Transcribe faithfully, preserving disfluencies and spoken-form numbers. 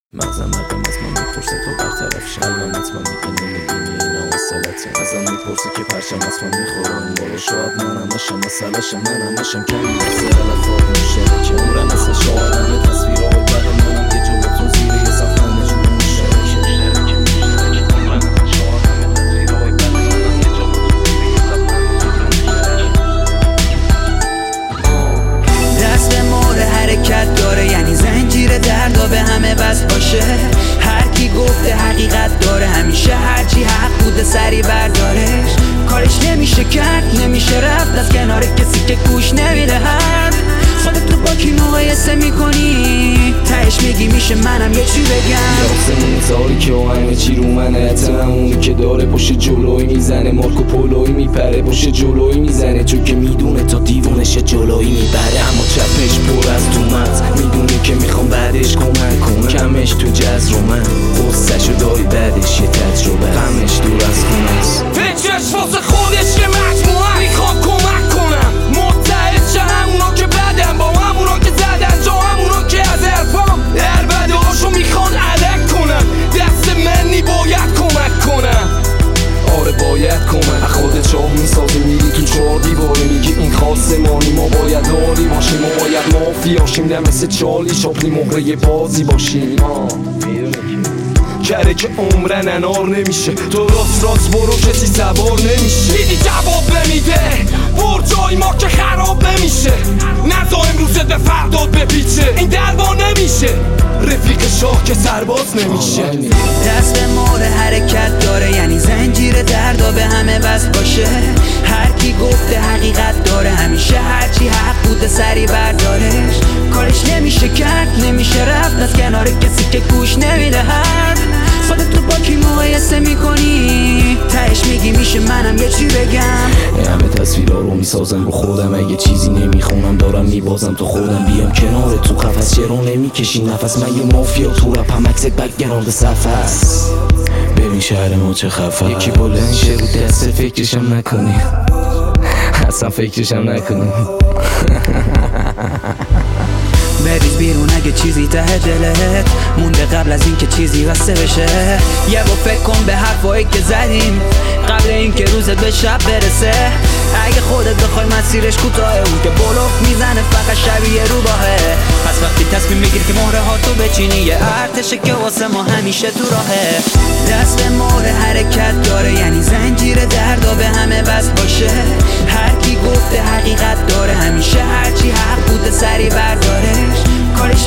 مغزم مردم از من میپرسه تو برطرفش، قلبم حتما میگه نمیدونی اینا وصلته. ازم میپرسه که پرچم از من میخوره اون بالا، شاید منم باشم مسئلهشم، منم باشم کمی بسه علفات میشه که عمرم مثل شاهدم تصویرها و بد منم که جلو تو زیر یه صفحه نجور مشترکه. دست به مور حرکت داره، یعنی زنجیر دردا به همه وصل باشه. هر کی گفته حقیقت داره، همیشه هرچی حق بوده سری بردارش. کارش نمیشه کرد، نمیشه رفت از کنار کسی که گوش نمیده حرف. خودت رو با کی مقایسه میکنی؟ تهش میگی میشه منم یه چی بگم. آسمون تاریکه و همه چی رو منه، اونی که داره پشت جلوی میزنه، مارکو پولوی میپره پشت جلوی میزنه، چون که میدونه تا دیوونش جلوی میبره. اما چپش پر از تومت، میدونه که میخوام بعدش کمک کنم، کمش تو جز رو من غصه‌شو داری بعدش یه تجربه، غمش دور از خونست. فکرش واسه خودش یه مجموعه، میخوام کمک کنم متحد شه همونا که بدن با همونا که زدن جا، همونا که از حرفام اربده هاشو میخوان علک کنم. دست منی باید کمک کنم، آره باید کمک. خودت چاه میسازی میری تو چهار دیواره، میگی این خواستمانی ما باید داری باشیم، ما باید مافیاشیم، نه مثل چالی چاپلی مهره بازی باشیم. کره که عمرن انار نمیشه، تو راست راست برو کسی سوار نمیشه. دیدی جواب نمیده برجای ما که خراب نمیشه، نزا امروزت به فرداد بپیچه، این دلوا نمیشه رفیق شاه که سرباز نمیشه. دست به مور حرکت داره، یعنی زنجیر دردا به همه وصل باشه. هر کی گفته حقیقت داره، همیشه هرچی حق بوده سری بردارش. کارش نمیشه کرد، نمیشه رفت از کنار کسی که گوش نمیده حرف. خودت رو با کی مقایسه میکنی؟ تهش میگی میشه منم یه چی بگم. همه تصویرها رو میسازم رو خودم، اگه چیزی نمیخونم دارم میبازم تو خودم. بیام کنار تو قفس چرا نمیکشی نفس، من یه مافیا تو رپم عکست بکگراند صفحست. ببین شهر ما چه خفه، یکی بلند شه رو دست فکرشم نکنی، اصلا فکرشم نکنی. بریز بیرون اگه چیزی ته دلت مونده قبل از اینکه چیزی بسته بشه. یه با فکر کن به حرفایی که زدیم قبل اینکه روزت به شب برسه. اگه خودت بخوای مسیرش کوتاهه، اون که بلوف میزنه فقط شبیه روباهه. پس وقتی تصمیم میگیر که مهره ها تو بچینی، یه ارتشه که واسه ما همیشه تو راهه. دست به مهره حرکت داره، یعنی زنجیر دردا به همه وصل باشه. هر کی گفته حقیقت داره، همیشه هرچی حق بوده سری بردارش. کارش